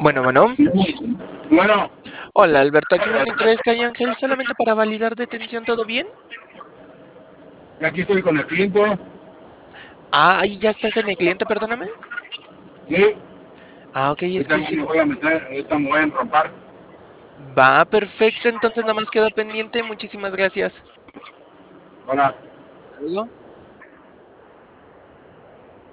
Bueno, bueno. Bueno, Hola, Alberto. Aquí me encontré Sky Ángel solamente para validar detención. ¿Todo bien? aquí estoy con el cliente. Ah, ahí ya estás en el cliente, perdóname. Sí, Ah, ok, es ahorita que sí. me voy a meter, ahorita me voy a enrompar. Va, perfecto. Entonces nada más quedo pendiente. Muchísimas gracias. Hola. Hasta luego.